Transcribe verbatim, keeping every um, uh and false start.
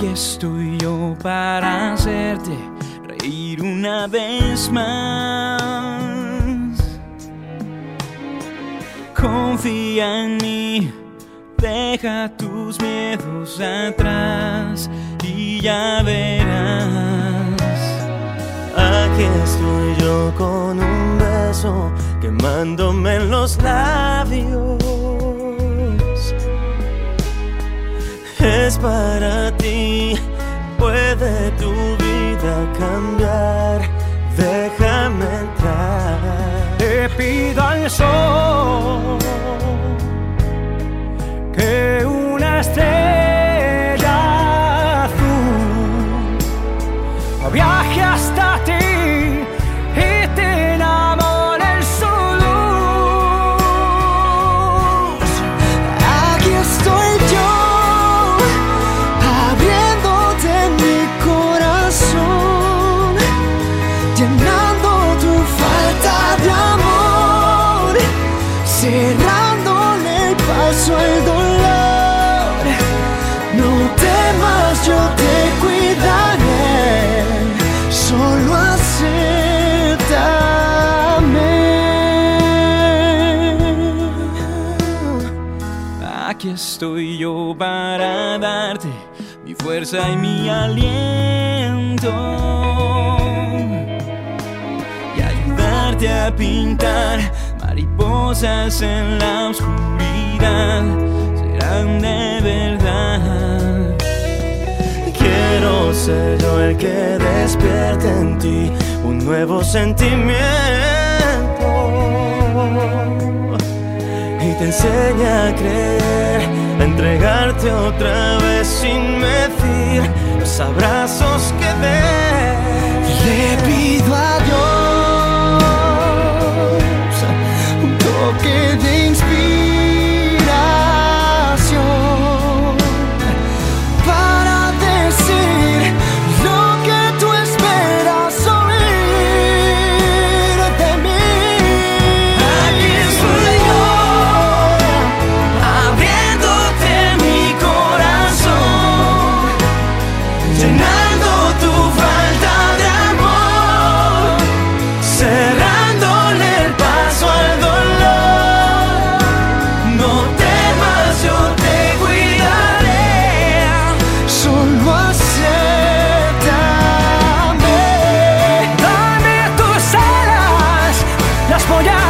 Aquí estoy yo para hacerte reír una vez más. Confía en mí, deja tus miedos atrás y ya verás. Aquí estoy yo con un beso quemándome en los labios. Es para ti, puede tu vida cambiar. Déjame entrar. Te pido al sol que una estrella azul viaje hasta ti y te enamore en su luz. Aquí estoy yo, abriéndote mi corazón, llenando tu falta de amor, cerrándole el paso al dolor. No temas, yo te cuidaré, solo acéptame. Aquí estoy yo para darte mi fuerza y mi aliento y ayudarte a pintar mariposas en la oscuridad. Serán de verdad. Quiero ser yo el que despierte en ti un nuevo sentimiento y te enseñe a creer, a entregarte otra vez sin medir los abrazos que des. Le pido a Dios un toque de inspiración para decir lo que tú esperas oír de mí. Aquí estoy yo, abriéndote mi corazón, llenando tu falta de amor, cerrándole el paso al dolor. No temas, yo te cuidaré. Solo acéptame. Dame tus alas, las voy a